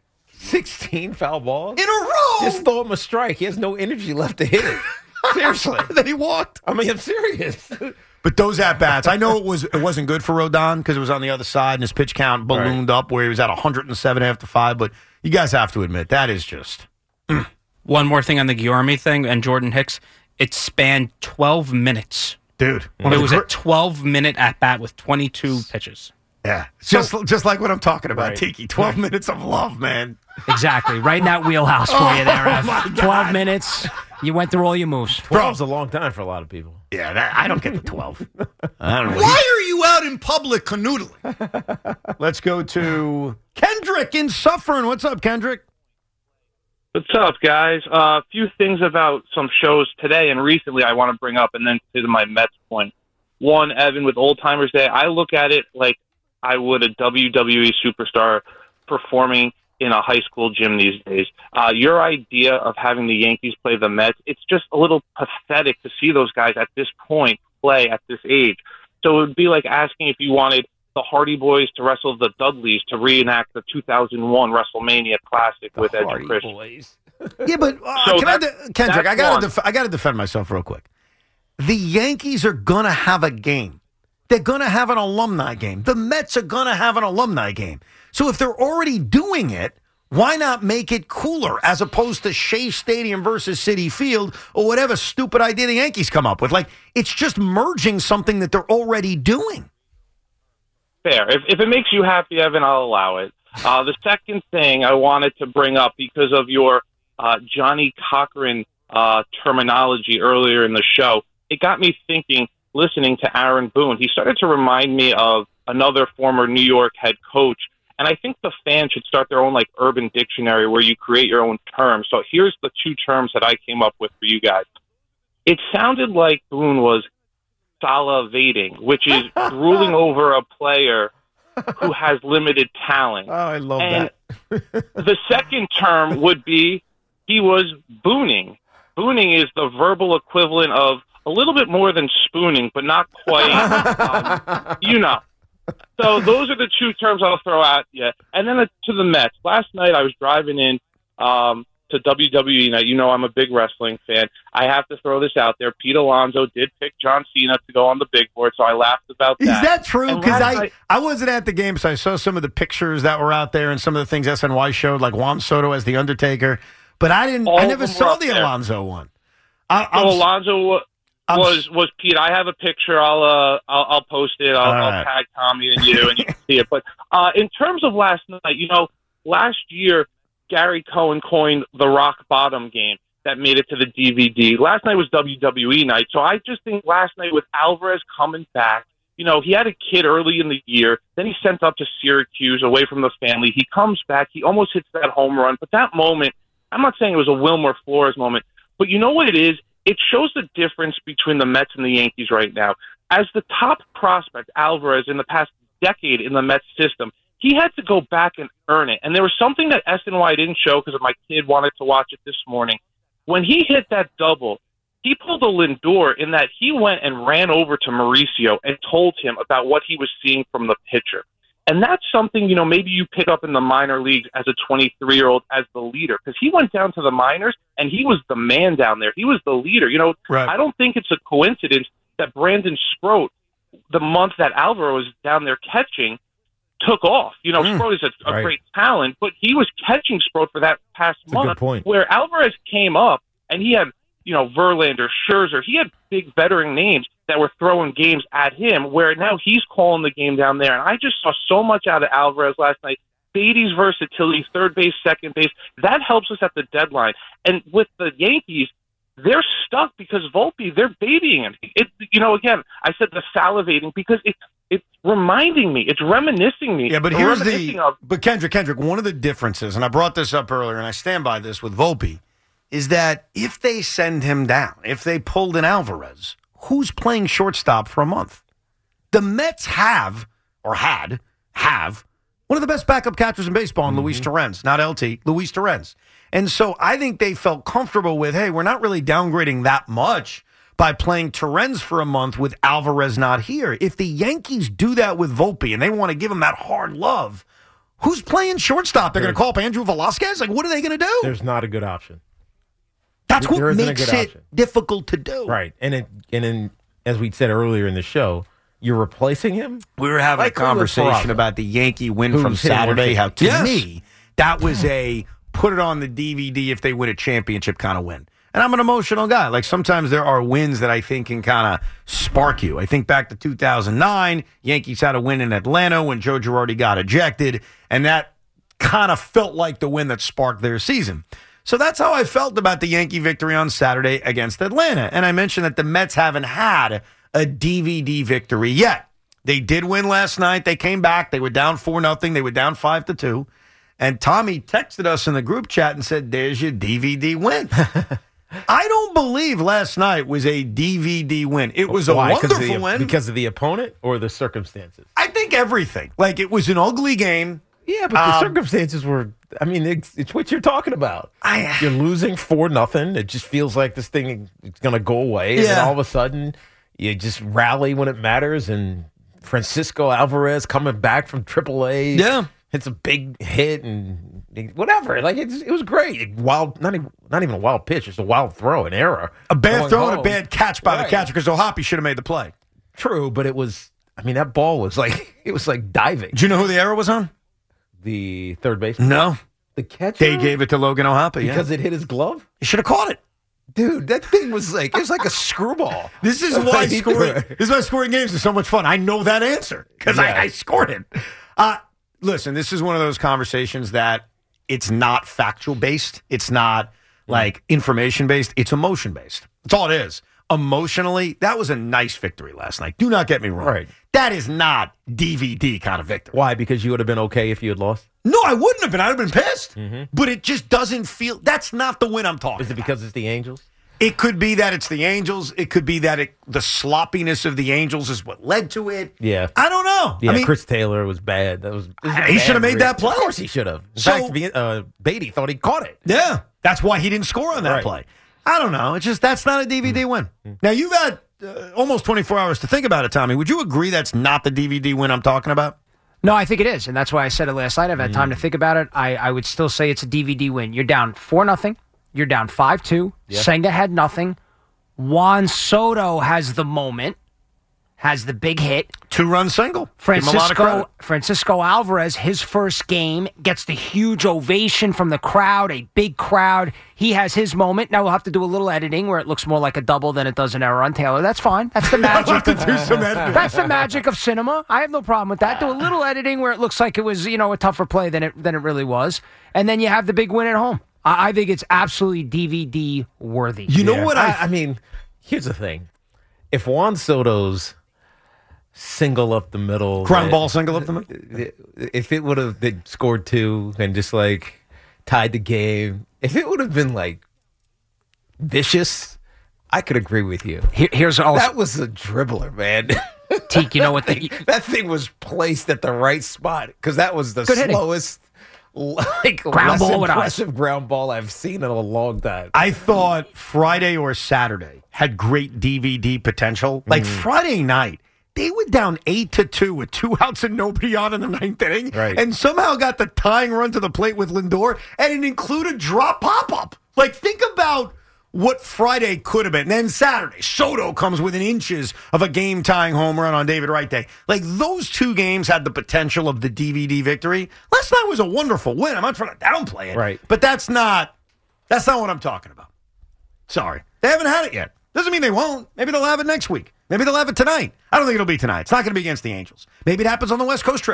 Speaker 2: sixteen foul balls?
Speaker 1: In a row.
Speaker 2: Just throw him a strike. He has no energy left to hit it. Seriously.
Speaker 1: Then he walked.
Speaker 2: I mean, I'm serious.
Speaker 1: But those at bats, I know it was it wasn't good for Rodon because it was on the other side and his pitch count ballooned up where he was at one hundred seven after five. But you guys have to admit that is just
Speaker 6: One more thing on the Guillorme thing and Jordan Hicks. It spanned twelve minutes.
Speaker 1: dude. one
Speaker 6: It
Speaker 1: of the
Speaker 6: was a
Speaker 1: gr-
Speaker 6: twelve-minute at-bat with twenty-two pitches.
Speaker 1: yeah, just just like what I'm talking about,
Speaker 2: Right.
Speaker 1: Tiki. Twelve minutes of love, man.
Speaker 4: Exactly. Right in that wheelhouse for you there,
Speaker 1: Oh,
Speaker 4: F.
Speaker 1: my God.
Speaker 4: twelve minutes. You went through all your moves.
Speaker 2: twelve's a long time for a lot of people.
Speaker 1: Yeah, that, I don't get the twelve. I don't know.
Speaker 8: Why are you out in public canoodling?
Speaker 1: Let's go to Kendrick in Suffern. What's up, Kendrick?
Speaker 9: What's up, guys? A uh, few things about some shows today and recently I want to bring up, and then to my Mets point. One, Evan, with Old Timers Day, I look at it like I would a W W E superstar performing in a high school gym these days. Uh, your idea of having the Yankees play the Mets, it's just a little pathetic to see those guys at this point play at this age. So it would be like asking if you wanted the Hardy Boys to wrestle the Dudleys to reenact the two thousand one WrestleMania Classic with Edge and Christian.
Speaker 2: Boys.
Speaker 1: Yeah, but uh,
Speaker 9: So
Speaker 1: can I
Speaker 9: that's-
Speaker 1: de- Kendrick,
Speaker 9: that's
Speaker 1: I gotta
Speaker 9: one.
Speaker 1: def- I gotta defend myself real quick. The Yankees are gonna have a game. They're gonna have an alumni game. The Mets are gonna have an alumni game. So if they're already doing it, why not make it cooler as opposed to Shea Stadium versus Citi Field or whatever stupid idea the Yankees come up with? Like, it's just merging something that they're already doing.
Speaker 9: Fair. If, if it makes you happy, Evan, I'll allow it. Uh, the second thing I wanted to bring up because of your uh, Johnny Cochran uh, terminology earlier in the show, it got me thinking, listening to Aaron Boone. He started to remind me of another former New York head coach. And I think the fans should start their own like urban dictionary where you create your own terms. So here's the two terms that I came up with for you guys. It sounded like Boone was salivating, which is drooling over a player who has limited talent.
Speaker 2: Oh, I love
Speaker 9: And
Speaker 2: that.
Speaker 9: the second term would be he was booning. Booning is the verbal equivalent of a little bit more than spooning, but not quite, um, you know. So those are the two terms I'll throw out. Yeah, and then to the Mets. Last night I was driving in um, to W W E night. You know I'm a big wrestling fan. I have to throw this out there. Pete Alonso did pick John Cena to go on the big board, so I laughed about
Speaker 1: Is
Speaker 9: that.
Speaker 1: that true?
Speaker 9: And
Speaker 1: Because
Speaker 9: last
Speaker 1: I,
Speaker 9: night-
Speaker 1: I wasn't at the game, so I saw some of the pictures that were out there and some of the things S N Y showed, like Juan Soto as the Undertaker. But I didn't.
Speaker 9: All
Speaker 1: I
Speaker 9: of
Speaker 1: never
Speaker 9: them were
Speaker 1: saw
Speaker 9: up
Speaker 1: the
Speaker 9: there.
Speaker 1: Alonzo one. I,
Speaker 9: So
Speaker 1: I'm,
Speaker 9: Alonso wa-
Speaker 1: I'm-
Speaker 9: was was Pete. I have a picture. I'll uh I'll, I'll post it. I'll,
Speaker 1: All
Speaker 9: I'll
Speaker 1: right.
Speaker 9: tag Tommy and you, and you can see it. But uh, in terms of last night, you know, last year Gary Cohen coined the rock bottom game that made it to the D V D. Last night was W W E night, so I just think last night with Alvarez coming back, you know, he had a kid early in the year. Then he sent up to Syracuse away from the family. He comes back. He almost hits that home run. But that moment, I'm not saying it was a Wilmer Flores moment, but you know what it is? It shows the difference between the Mets and the Yankees right now. As the top prospect, Alvarez, in the past decade in the Mets system, he had to go back and earn it. And there was something that S N Y didn't show because my kid wanted to watch it this morning. When he hit that double, he pulled a Lindor in that he went and ran over to Mauricio and told him about what he was seeing from the pitcher. And that's something, you know, maybe you pick up in the minor leagues as a twenty-three-year-old as the leader. Because he went down to the minors, and he was the man down there. He was the leader. You know,
Speaker 1: Right.
Speaker 9: I don't think it's a coincidence that Brandon Sproat, the month that Alvaro was down there catching, took off. You know,
Speaker 1: Mm.
Speaker 9: Sproat is a, a
Speaker 2: Right.
Speaker 9: great talent, but he was catching Sproat for that past
Speaker 2: That's a good
Speaker 9: month.
Speaker 2: point.
Speaker 9: Where Alvarez came up, and he had, you know, Verlander, Scherzer. He had big veteran names that were throwing games at him, where now he's calling the game down there. And I just saw so much out of Alvarez last night. Beatty's versatility, third base, second base, that helps us at the deadline. And with the Yankees, they're stuck because Volpe, they're babying him. It, you know, again, I said the salivating because it's it's reminding me, it's reminiscing me.
Speaker 1: Yeah, but here's the.
Speaker 9: reminiscing of-
Speaker 1: But Kendrick, Kendrick, one of the differences, and I brought this up earlier, and I stand by this with Volpe, is that if they send him down, if they pulled in Alvarez, who's playing shortstop for a month? The Mets have, or had, have, one of the best backup catchers in baseball in mm-hmm. Luis Torrens, not L T, Luis Torrens. And so I think they felt comfortable with, hey, we're not really downgrading that much by playing Torrens for a month with Alvarez not here. If the Yankees do that with Volpe and they want to give him that hard love, who's playing shortstop? They're going to call up Andrew Velasquez? Like, what are they going to do?
Speaker 2: There's not a good option.
Speaker 1: That's
Speaker 2: there
Speaker 1: what makes it
Speaker 2: option.
Speaker 1: difficult to do.
Speaker 2: Right. And it, and in, as we said earlier in the show, you're replacing him?
Speaker 1: We were having
Speaker 2: like
Speaker 1: a conversation about the Yankee win
Speaker 2: Who's
Speaker 1: from Saturday. How, to
Speaker 2: yes.
Speaker 1: me, that was a put it on the D V D if they win a championship kind of win. And I'm an emotional guy. Like, sometimes there are wins that I think can kind of spark you. I think back to two thousand nine, Yankees had a win in Atlanta when Joe Girardi got ejected, and that kind of felt like the win that sparked their season. So that's how I felt about the Yankee victory on Saturday against Atlanta. And I mentioned that the Mets haven't had a D V D victory yet. They did win last night. They came back. They were down four nothing. They were down five to two. And Tommy texted us in the group chat and said, there's your D V D win. I don't believe last night was a D V D win. It was a
Speaker 2: Why?
Speaker 1: wonderful
Speaker 2: the,
Speaker 1: win.
Speaker 2: Because of the opponent or the circumstances?
Speaker 1: I think everything. Like, it was an ugly game.
Speaker 2: Yeah, but the
Speaker 1: Um,
Speaker 2: circumstances were, I mean, it's, it's what you're talking about.
Speaker 1: I,
Speaker 2: You're losing four nothing. It just feels like this thing is going to go away. And then
Speaker 1: Yeah.
Speaker 2: all of a sudden, you just rally when it matters. And Francisco Alvarez coming back from triple A.
Speaker 1: Yeah.
Speaker 2: Hits a big hit and whatever. Like, it's, it was great. Wild, not even, not even a wild pitch. It's a wild throw, an error.
Speaker 1: a bad
Speaker 2: Going
Speaker 1: throw and a
Speaker 2: home.
Speaker 1: bad catch by
Speaker 2: Right.
Speaker 1: the catcher because O'Hoppe should have made the play.
Speaker 2: True, but it was, I mean, that ball was like, it was like diving.
Speaker 1: Do you know who the error was on?
Speaker 2: The third baseman.
Speaker 1: No.
Speaker 2: The catcher?
Speaker 1: They gave it to Logan O'Hoppe.
Speaker 2: Because
Speaker 1: yeah.
Speaker 2: it hit his glove?
Speaker 1: He should have caught it.
Speaker 2: Dude, that thing was like, it was like a screwball.
Speaker 1: This is why scoring. This is why scoring games is so much fun. I know that answer because
Speaker 2: Yeah.
Speaker 1: I, I scored it. Uh, listen, this is one of those conversations that it's not factual based. It's not like information based. It's emotion based. That's all it is. Emotionally, that was a nice victory last night. Do not get me wrong.
Speaker 2: Right.
Speaker 1: That is not D V D kind of victory.
Speaker 2: Why? Because you would have been okay if you had lost?
Speaker 1: No, I wouldn't have been. I'd have been pissed. But it just doesn't feel. That's not the win I'm talking
Speaker 2: Is it
Speaker 1: about.
Speaker 2: because it's the Angels?
Speaker 1: It could be that it's the Angels. It could be that it, the sloppiness of the Angels is what led to it.
Speaker 2: Yeah.
Speaker 1: I don't know.
Speaker 2: Yeah,
Speaker 1: I mean,
Speaker 2: Chris Taylor was bad. That was, it was a
Speaker 1: He
Speaker 2: bad
Speaker 1: should have made
Speaker 2: read.
Speaker 1: that play.
Speaker 2: Of course he should have. In
Speaker 1: So-
Speaker 2: fact, Be- uh, Beatty thought he caught it.
Speaker 1: yeah, that's why he didn't score on that
Speaker 2: Right.
Speaker 1: play. I don't know. It's just that's not a D V D win. Now, you've had uh, almost twenty-four hours to think about it, Tommy. Would you agree that's not the D V D win I'm talking about?
Speaker 4: No, I think it is, and that's why I said it last night. I've had time to think about it. I, I would still say it's a D V D win. You're down four nothing. You're down five two. Senga had nothing. Juan Soto has the moment, has the big hit.
Speaker 1: Two-run single. Give him a lot of
Speaker 4: Francisco
Speaker 1: credit.
Speaker 4: Francisco Alvarez, his first game, gets the huge ovation from the crowd, a big crowd. He has his moment. Now we'll have to do a little editing where it looks more like a double than it does an error on Taylor. That's fine. That's the
Speaker 1: I'll have
Speaker 4: magic.
Speaker 1: to do some editing.
Speaker 4: That's the magic of cinema. I have no problem with that. Do a little editing where it looks like it was, you know, a tougher play than it than it really was, and then you have the big win at home. I, I think it's absolutely D V D worthy.
Speaker 1: You know
Speaker 2: Yeah.
Speaker 1: what I,
Speaker 2: I, I mean, here's the thing. If Juan Soto's single up the middle.
Speaker 1: ground
Speaker 2: that-
Speaker 1: ball single up the middle?
Speaker 2: If it would have they'd scored two and just like tied the game, if it would have been like vicious, I could agree with you.
Speaker 4: Here, here's also
Speaker 2: That was a dribbler, man.
Speaker 4: Teak. You know what? The,
Speaker 2: That thing was placed at the right spot because that was the
Speaker 4: Good hitting.
Speaker 2: slowest, like
Speaker 4: Ground
Speaker 2: less
Speaker 4: ball with eyes.
Speaker 2: impressive ground ball I've seen in a long time.
Speaker 1: I thought Friday or Saturday had great D V D potential. Like Friday night, they were down eight to two with two outs and nobody on in the ninth inning,
Speaker 2: Right.
Speaker 1: and somehow got the tying run to the plate with Lindor, and it included drop pop up. Like, think about what Friday could have been. And then Saturday, Soto comes within inches of a game tying home run on David Wright Day. Like, those two games had the potential of the D V D victory. Last night was a wonderful win. I'm not trying to downplay it,
Speaker 2: Right.
Speaker 1: But that's not that's not what I'm talking about. Sorry. They haven't had it yet. Doesn't mean they won't. Maybe they'll have it next week. Maybe they'll have it tonight. I don't think it'll be tonight. It's not going to be against the Angels. Maybe it happens on the West Coast trip.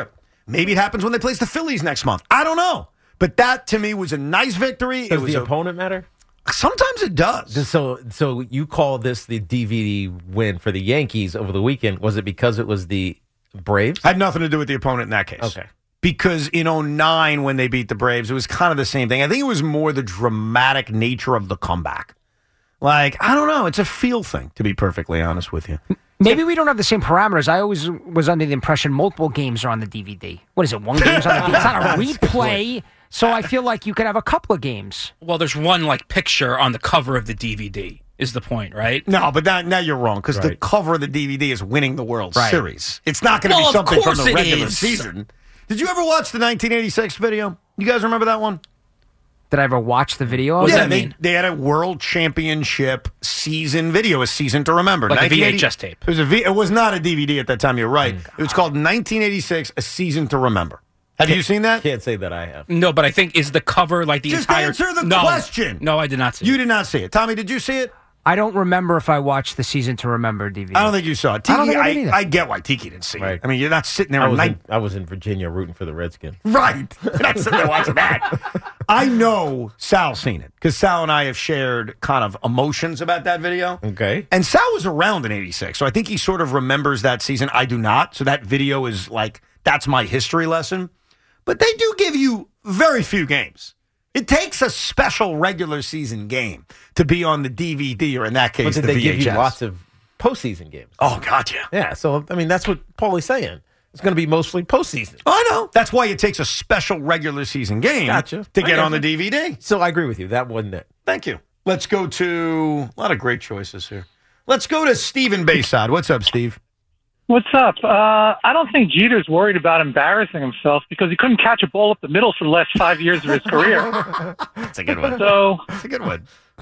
Speaker 1: Maybe it happens when they place the Phillies next month. I don't know. But that, to me, was a nice victory.
Speaker 2: Does
Speaker 1: it was
Speaker 2: the
Speaker 1: a,
Speaker 2: opponent matter?
Speaker 1: Sometimes it does.
Speaker 2: So, so you call this the D V D win for the Yankees over the weekend? Was it because it was the Braves?
Speaker 1: Had nothing to do with the opponent in that case.
Speaker 2: Okay.
Speaker 1: Because in oh nine, when they beat the Braves, it was kind of the same thing. I think it was more the dramatic nature of the comeback. Like, I don't know. It's a feel thing, to be perfectly honest with you.
Speaker 4: Maybe we don't have the same parameters. I always was under the impression multiple games are on the D V D. What is it, one game's on the D V D? It's not a replay, so I feel like you could have a couple of games.
Speaker 6: Well, there's one like picture on the cover of the D V D is the point, right?
Speaker 1: No, but that, now you're wrong, because the
Speaker 2: Right.
Speaker 1: cover of the D V D is winning the World
Speaker 4: Right.
Speaker 1: Series. It's not going to
Speaker 6: Well,
Speaker 1: be
Speaker 6: of
Speaker 1: something from
Speaker 6: course
Speaker 1: the
Speaker 6: it
Speaker 1: regular
Speaker 6: is.
Speaker 1: season. Did you ever watch the nineteen eighty-six video? You guys remember that one?
Speaker 4: Did I ever watch the video?
Speaker 6: What does
Speaker 1: yeah,
Speaker 6: that
Speaker 1: they,
Speaker 6: mean?
Speaker 1: they had a World Championship season video, a season to remember.
Speaker 6: Like a
Speaker 1: nineteen eighty
Speaker 6: V H S tape.
Speaker 1: It was a V. It was not a D V D at that time. You're right. It was called nineteen eighty-six, a season to remember. Have you seen that?
Speaker 2: Can't say that I have.
Speaker 6: No, but I think is the cover like the
Speaker 1: Just
Speaker 6: entire.
Speaker 1: answer the
Speaker 6: no,
Speaker 1: question.
Speaker 6: No, I did not see.
Speaker 1: You
Speaker 6: it.
Speaker 1: did not see it. Tommy, did you see it?
Speaker 4: I don't remember if I watched the Season to Remember D V D.
Speaker 1: I don't think you saw it. Tiki,
Speaker 4: I don't think I
Speaker 1: I,
Speaker 4: did either.
Speaker 1: I get why Tiki didn't see
Speaker 2: Right.
Speaker 1: it. I mean, you're not sitting there
Speaker 2: I
Speaker 1: at
Speaker 2: was,
Speaker 1: night.
Speaker 2: in, I was in Virginia rooting for the Redskins.
Speaker 1: Right. You're not sitting there watching that. I know Sal's seen it because Sal and I have shared kind of emotions about that video.
Speaker 2: Okay.
Speaker 1: And Sal was around in eighty-six, so I think he sort of remembers that season. I do not. So that video is like, that's my history lesson. But they do give you very few games. It takes a special regular season game to be on the D V D or in that
Speaker 2: But
Speaker 1: case,
Speaker 2: did
Speaker 1: the
Speaker 2: they
Speaker 1: V H S.
Speaker 2: give you lots of postseason games?
Speaker 1: Oh, God, yeah.
Speaker 2: Yeah, so, I mean, that's what Paulie's saying. It's going to be mostly postseason.
Speaker 1: I know. That's why it takes a special regular season game
Speaker 2: Gotcha.
Speaker 1: to
Speaker 2: I
Speaker 1: get on the
Speaker 2: gotcha.
Speaker 1: D V D.
Speaker 2: So I agree with you. That wasn't it.
Speaker 1: Thank you. Let's go to a lot of great choices here. Let's go to Steve in Bayside. What's up, Steve?
Speaker 10: What's up? Uh, I don't think Jeter's worried about embarrassing himself because he couldn't catch a ball up the middle for the last five years of his career.
Speaker 1: That's a good one.
Speaker 10: So
Speaker 1: That's a good one.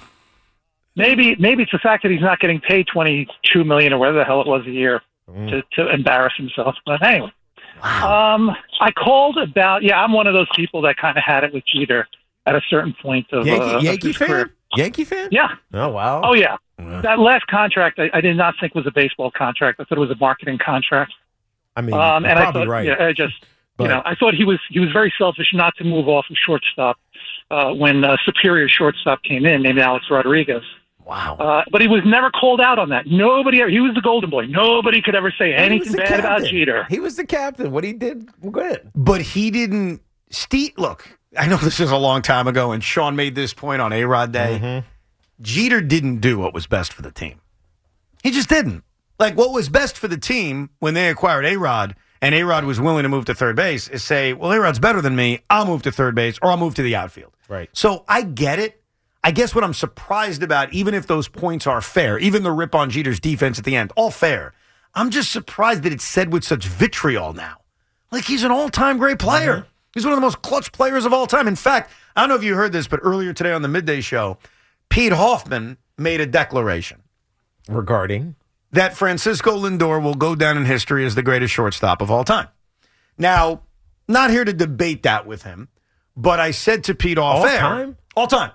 Speaker 10: maybe maybe it's the fact that he's not getting paid twenty-two million dollars or whatever the hell it was a year to, to embarrass himself. But anyway, um, I called about, yeah, I'm one of those people that kind of had it with Jeter at a certain point of,
Speaker 2: Yankee,
Speaker 10: uh, of
Speaker 2: Yankee
Speaker 10: his
Speaker 2: fan?
Speaker 10: career.
Speaker 2: Yankee fan?
Speaker 10: Yeah.
Speaker 2: Oh, wow.
Speaker 10: Oh, yeah.
Speaker 1: Yeah.
Speaker 10: That last contract, I, I did not think was a baseball contract. I thought it was a marketing contract.
Speaker 2: I mean,
Speaker 10: Um,
Speaker 2: you're
Speaker 10: and I
Speaker 2: probably
Speaker 10: thought,
Speaker 2: right.
Speaker 10: yeah, I just,
Speaker 2: But-
Speaker 10: you know, I thought he was he was very selfish not to move off of shortstop uh, when uh, superior shortstop came in, named Alex Rodriguez.
Speaker 1: Wow.
Speaker 10: Uh, but he was never called out on that. Nobody, ever, he was the golden boy. Nobody could ever say
Speaker 2: He was
Speaker 10: anything
Speaker 2: the
Speaker 10: bad about
Speaker 2: captain.
Speaker 10: Jeter.
Speaker 2: He was the captain. What he did, good.
Speaker 1: But he didn't. Steve, look, I know this is a long time ago, and Sean made this point on A-Rod Day.
Speaker 2: Mm-hmm.
Speaker 1: Jeter didn't do what was best for the team. He just didn't. Like, what was best for the team when they acquired A-Rod, and A-Rod was willing to move to third base, is say, well, A-Rod's better than me. I'll move to third base, or I'll move to the outfield.
Speaker 2: Right.
Speaker 1: So I get it. I guess what I'm surprised about, even if those points are fair, even the rip on Jeter's defense at the end, all fair, I'm just surprised that it's said with such vitriol now. Like, he's an all-time great player.
Speaker 2: Mm-hmm.
Speaker 1: He's one of the most clutch players of all time. In fact, I don't know if you heard this, but earlier today on the Midday Show, Pete Hoffman made a declaration
Speaker 2: Regarding?
Speaker 1: that Francisco Lindor will go down in history as the greatest shortstop of all time. Now, not here to debate that with him, but I said to Pete off
Speaker 2: All
Speaker 1: air.
Speaker 2: time?
Speaker 1: All time.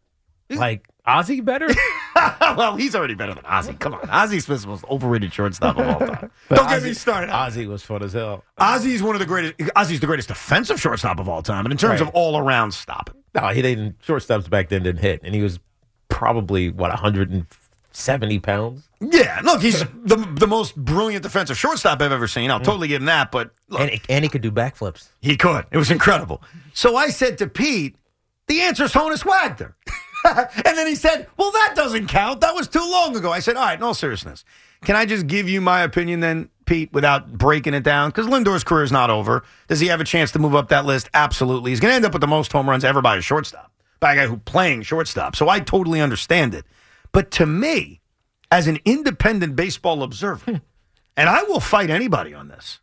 Speaker 2: Like, Ozzy better?
Speaker 1: Well, he's already better than Ozzy. Come on. Ozzy Smith's the most overrated shortstop of all time.
Speaker 2: But
Speaker 1: Don't get
Speaker 2: Ozzy-
Speaker 1: me started.
Speaker 2: Ozzy was fun as hell.
Speaker 1: Ozzy's one of the greatest. Ozzy's the greatest defensive shortstop of all time, and in terms
Speaker 2: Right.
Speaker 1: of all-around stopping.
Speaker 2: No, he didn't. Shortstops back then didn't hit. And he was probably, what, one hundred seventy pounds?
Speaker 1: Yeah, look, he's the the most brilliant defensive shortstop I've ever seen. I'll totally give him that, but look,
Speaker 2: And, and he could do backflips.
Speaker 1: he could. It was incredible. So I said to Pete, the answer's Honus Wagner. And then he said, well, that doesn't count. That was too long ago. I said, all right, in all seriousness, can I just give you my opinion then, Pete, without breaking it down? Because Lindor's career is not over. Does he have a chance to move up that list? Absolutely. He's going to end up with the most home runs ever by a shortstop, by a guy who's playing shortstop. So I totally understand it. But to me, as an independent baseball observer, and I will fight anybody on this,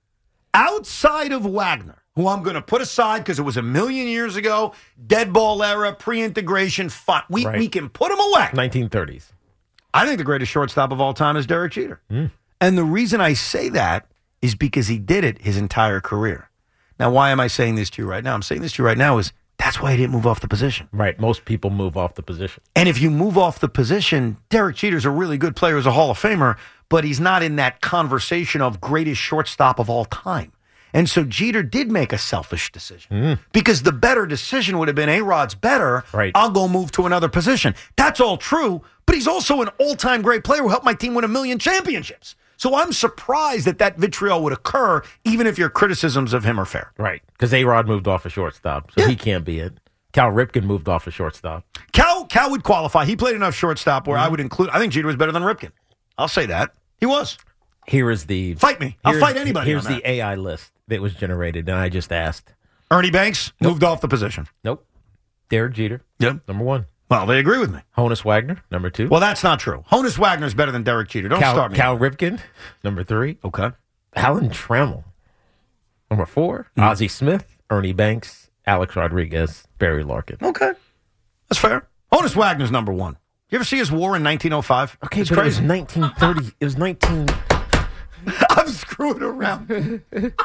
Speaker 1: outside of Wagner, who I'm going to put aside because it was a million years ago, dead ball era, pre-integration, fun. We,
Speaker 2: Right.
Speaker 1: we can put him away.
Speaker 2: nineteen thirties.
Speaker 1: I think the greatest shortstop of all time is Derek Jeter. And the reason I say that is because he did it his entire career. Now, why am I saying this to you right now? I'm saying this to you right now is that's why he didn't move off the position.
Speaker 2: Right. Most people move off the position.
Speaker 1: And if you move off the position, Derek Jeter's a really good player as a Hall of Famer, but he's not in that conversation of greatest shortstop of all time. And so Jeter did make a selfish decision because the better decision would have been A-Rod's better.
Speaker 2: Right.
Speaker 1: I'll go move to another position. That's all true, but he's also an all-time great player who helped my team win a million championships. So I'm surprised that that vitriol would occur, even if your criticisms of him are fair.
Speaker 2: Right. Because A-Rod moved off a shortstop, so
Speaker 1: Yeah.
Speaker 2: he can't be it. Cal Ripken moved off a shortstop.
Speaker 1: Cal Cal would qualify. He played enough shortstop where I would include. I think Jeter was better than Ripken. I'll say that he was.
Speaker 2: Here is the
Speaker 1: Fight me. I'll
Speaker 2: here's-
Speaker 1: fight anybody.
Speaker 2: Here's
Speaker 1: on
Speaker 2: the
Speaker 1: that.
Speaker 2: A I list that was generated, and I just asked.
Speaker 1: Ernie Banks moved off the position.
Speaker 2: Nope. Derek Jeter.
Speaker 1: Yep.
Speaker 2: Number one.
Speaker 1: Well, they agree with me.
Speaker 2: Honus Wagner. Number two.
Speaker 1: Well, that's not true. Honus Wagner's better than Derek Jeter. Don't
Speaker 2: Cal,
Speaker 1: start me.
Speaker 2: Cal Ripken. Number three.
Speaker 1: Okay.
Speaker 2: Alan Trammell. Number four. Ozzie Smith. Ernie Banks. Alex Rodriguez. Barry Larkin.
Speaker 1: Okay. That's fair. Honus Wagner's number one. You ever see his war in nineteen oh five?
Speaker 2: Okay,
Speaker 1: it's
Speaker 2: but
Speaker 1: crazy.
Speaker 2: it was nineteen thirty. It was nineteen.
Speaker 1: I'm screwing around.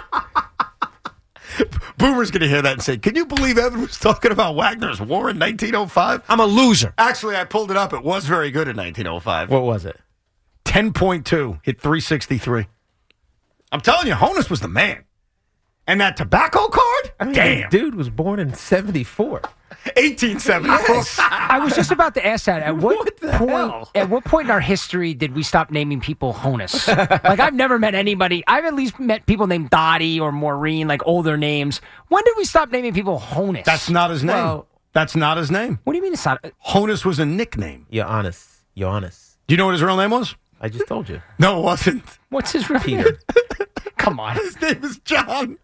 Speaker 1: Boomer's going to hear that and say, can you believe Evan was talking about Wagner's war in nineteen oh five?
Speaker 8: I'm a loser.
Speaker 1: Actually, I pulled it up. It was very good in nineteen oh five.
Speaker 2: What was it?
Speaker 1: ten point two, hit three sixty-three. I'm telling you, Honus was the man. And that tobacco card?
Speaker 2: I mean,
Speaker 1: Damn.
Speaker 2: the dude was born in seventy-four.
Speaker 1: eighteen seventy-four.
Speaker 4: I was just about to ask that. At what,
Speaker 2: What the
Speaker 4: point?
Speaker 2: hell?
Speaker 4: At what point in our history did we stop naming people Honus? Like I've never met anybody. I've at least met people named Dottie or Maureen, like older names. When did we stop naming people Honus?
Speaker 1: That's not his name.
Speaker 2: Well-
Speaker 1: That's not his name.
Speaker 4: What do you mean it's not?
Speaker 1: Honus was a nickname.
Speaker 2: You're honest. You're honest.
Speaker 1: Do you know what his real name was?
Speaker 2: I just told you.
Speaker 1: No, it wasn't.
Speaker 4: What's his real name?
Speaker 2: Peter.
Speaker 4: Come on.
Speaker 1: His name is John.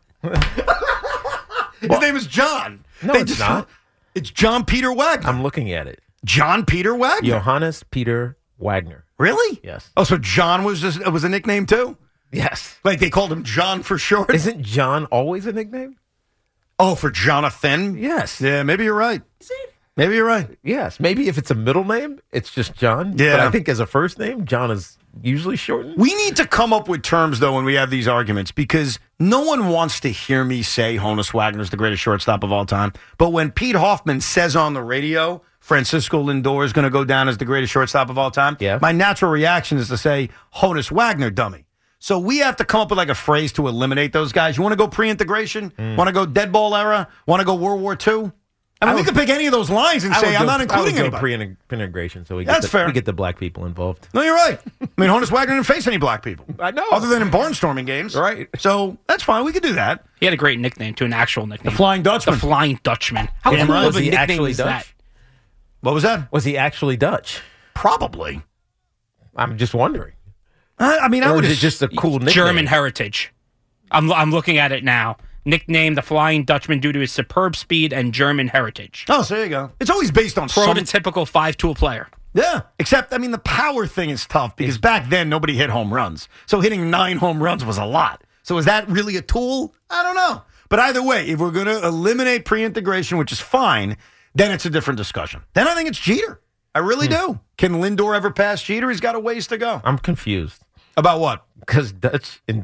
Speaker 1: His name is John.
Speaker 2: No,
Speaker 1: They
Speaker 2: it's
Speaker 1: just-
Speaker 2: not.
Speaker 1: It's John Peter Wagner.
Speaker 2: I'm looking at it.
Speaker 1: John Peter Wagner.
Speaker 2: Johannes Peter Wagner.
Speaker 1: Really?
Speaker 2: Yes.
Speaker 1: Oh, so John was just was a nickname too?
Speaker 2: Yes.
Speaker 1: Like they called him John for short?
Speaker 2: Isn't John always a nickname?
Speaker 1: Oh, for Jonathan?
Speaker 2: Yes.
Speaker 1: Yeah, maybe you're right. Maybe you're right.
Speaker 2: Yes. Maybe if it's a middle name, it's just John.
Speaker 1: Yeah.
Speaker 2: But I think as a first name, John is usually shortened.
Speaker 1: We need to come up with terms, though, when we have these arguments, because no one wants to hear me say Honus Wagner's the greatest shortstop of all time. But when Pete Hoffman says on the radio, Francisco Lindor is going to go down as the greatest shortstop of all time,
Speaker 2: Yeah.
Speaker 1: my natural reaction is to say Honus Wagner, dummy. So we have to come up with like a phrase to eliminate those guys. You want to go pre-integration? Want to go dead ball era? Want to go World War Two? I mean,
Speaker 2: I
Speaker 1: we
Speaker 2: would-
Speaker 1: could pick any of those lines and
Speaker 2: I
Speaker 1: say,
Speaker 2: would
Speaker 1: I'm
Speaker 2: go-
Speaker 1: not including
Speaker 2: I would go
Speaker 1: anybody.
Speaker 2: pre- pre-integration, so we
Speaker 1: That's
Speaker 2: get the,
Speaker 1: fair.
Speaker 2: we get the black people involved.
Speaker 1: No, you're right. I mean, Honus Wagner didn't face any black people.
Speaker 2: I know.
Speaker 1: Other than in barnstorming games.
Speaker 2: Right.
Speaker 1: So that's fine. We could do that.
Speaker 6: He had a great nickname to an actual nickname.
Speaker 1: The Flying Dutchman.
Speaker 6: The Flying Dutchman. How
Speaker 1: Damn
Speaker 6: cool
Speaker 1: right.
Speaker 6: of
Speaker 2: Was
Speaker 6: a
Speaker 2: he
Speaker 6: nickname
Speaker 2: actually
Speaker 6: is
Speaker 2: Dutch?
Speaker 6: that?
Speaker 1: What was that?
Speaker 2: Was he actually Dutch?
Speaker 1: Probably.
Speaker 2: I'm just wondering.
Speaker 1: I, I mean, I
Speaker 2: Or
Speaker 1: would
Speaker 2: is it just a cool nickname?
Speaker 6: German heritage. I'm I'm looking at it now. Nicknamed the Flying Dutchman due to his superb speed and German heritage.
Speaker 1: Oh, so there you go. It's always based on some.
Speaker 6: Prototypical five-tool player.
Speaker 1: Yeah. Except, I mean, the power thing is tough because back then nobody hit home runs. So hitting nine home runs was a lot. So is that really a tool? I don't know. But either way, if we're going to eliminate pre-integration, which is fine, then it's a different discussion. Then I think it's Jeter. I really do. Can Lindor ever pass Jeter? He's got a ways to go.
Speaker 2: I'm confused.
Speaker 1: About what?
Speaker 2: Because Dutch and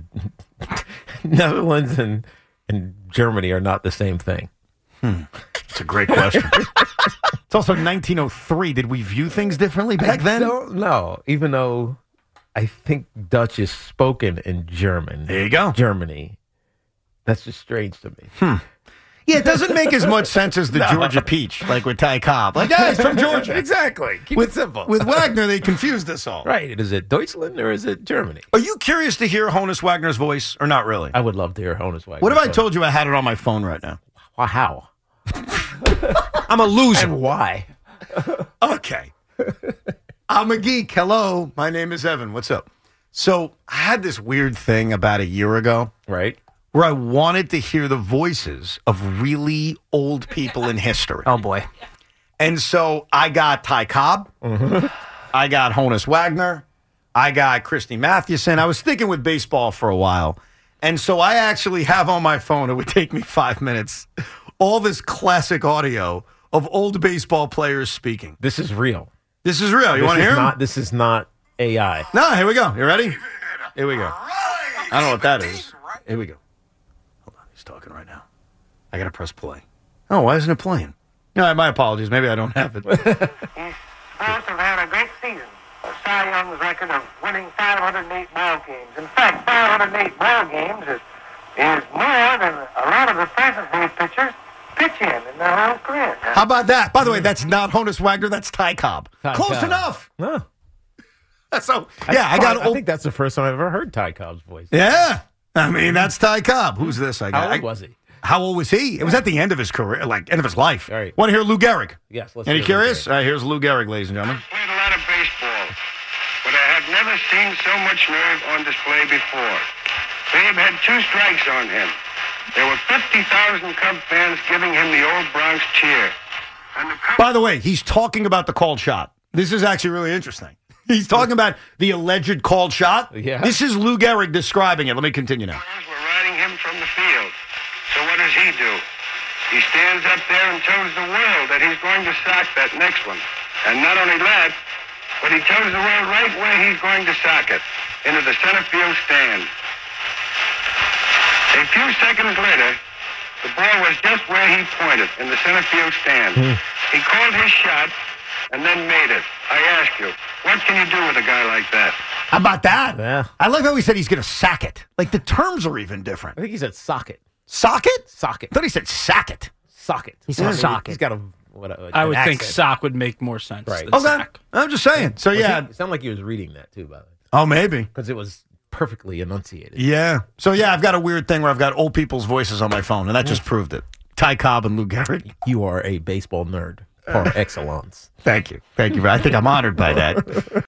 Speaker 2: Netherlands and, and Germany are not the same thing.
Speaker 1: It's a great question. It's also nineteen oh three. Did we view things differently back then?
Speaker 2: No, no. Even though I think Dutch is spoken in German.
Speaker 1: There you go.
Speaker 2: Germany. That's just strange to me.
Speaker 1: Yeah, it doesn't make as much sense as the Georgia peach, like with Ty Cobb. Like, yeah, he's from Georgia.
Speaker 2: Exactly. Keep
Speaker 1: with,
Speaker 2: it simple.
Speaker 1: With Wagner, they confused us all.
Speaker 2: Right. Is it Deutschland or is it Germany?
Speaker 1: Are you curious to hear Honus Wagner's voice or not really?
Speaker 2: I would love to hear Honus Wagner.
Speaker 1: What if I told you I had it on my phone right now?
Speaker 2: Well, how?
Speaker 8: I'm a loser.
Speaker 2: And why?
Speaker 1: Okay. I'm a geek. Hello. My name is Evan. What's up? So I had this weird thing about a year ago
Speaker 2: Right.
Speaker 1: where I wanted to hear the voices of really old people in history.
Speaker 4: Oh boy.
Speaker 1: And so I got Ty Cobb. I got Honus Wagner. I got Christy Mathewson. I was sticking with baseball for a while. And so I actually have on my phone, it would take me five minutes, all this classic audio of old baseball players speaking.
Speaker 2: This is real.
Speaker 1: This is real. You
Speaker 2: This
Speaker 1: want to
Speaker 2: is
Speaker 1: hear 'em?
Speaker 2: not, This is not A I.
Speaker 1: No, here we go. You ready? Here we go. I don't know what that is. Here we go. Hold on. He's talking right now. I got to press play. Oh, why isn't it playing? No, my apologies. Maybe I don't have it.
Speaker 11: He's supposed to have had a great season. Cy Young's record of winning five hundred eight ball games. In fact, five hundred eight ball games is is more than a lot of the present-day pitchers pitch in in their whole career.
Speaker 1: How about that? By the way, that's not Honus Wagner. That's Ty Cobb.
Speaker 2: Ty
Speaker 1: Close
Speaker 2: Cobb.
Speaker 1: enough.
Speaker 2: Huh.
Speaker 1: So, yeah, I got
Speaker 2: I
Speaker 1: old.
Speaker 2: think that's the first time I've ever heard Ty Cobb's voice.
Speaker 1: Yeah. I mean, that's Ty Cobb. Who's this? I got.
Speaker 2: How old
Speaker 1: I-
Speaker 2: was he?
Speaker 1: How old was he? It was at the end of his career, like end of his life.
Speaker 2: All right.
Speaker 1: Want to hear Lou Gehrig?
Speaker 2: Yes. Let's
Speaker 1: Any
Speaker 2: hear Lou
Speaker 1: curious?
Speaker 2: Gehrig.
Speaker 1: All right, here's Lou Gehrig, ladies and gentlemen.
Speaker 11: Played a lot of baseball, but I have never seen so much nerve on display before. Babe had two strikes on him. There were fifty thousand Cub fans giving him the old Bronx cheer. And the Cubs
Speaker 1: By the way, he's talking about the called shot. This is actually really interesting. He's talking about the alleged called shot.
Speaker 2: Yeah.
Speaker 1: This is Lou Gehrig describing it. Let me continue now.
Speaker 11: were riding him from the field. So what does he do? He stands up there and tells the world that he's going to sack that next one. And not only that, but he tells the world right where he's going to sack it, into the center field stand. A few seconds later, the ball was just where he pointed, in the center field stand. He called his shot and then made it. I ask you, what can you do with a guy like that?
Speaker 1: How about that?
Speaker 2: Yeah.
Speaker 1: I like how he said he's going to sack it. Like the terms are even different.
Speaker 2: I think he said socket.
Speaker 1: Socket?
Speaker 2: Socket.
Speaker 1: I thought he said sack it.
Speaker 2: Socket.
Speaker 4: He said socket.
Speaker 2: He's got a. What a
Speaker 6: I would
Speaker 2: an
Speaker 6: think
Speaker 2: accent.
Speaker 6: sock would make more sense
Speaker 2: Right.
Speaker 6: than
Speaker 1: Okay.
Speaker 6: sack.
Speaker 1: I'm just saying. So, yeah.
Speaker 2: It sounded like he was reading that too, by the way,
Speaker 1: Oh, maybe.
Speaker 2: because it was perfectly enunciated.
Speaker 1: Yeah. So, yeah, I've got a weird thing where I've got old people's voices on my phone, and that just proved it. Ty Cobb and Lou Gehrig.
Speaker 2: You are a baseball nerd par excellence.
Speaker 1: Thank you. Thank you. I think I'm honored by that.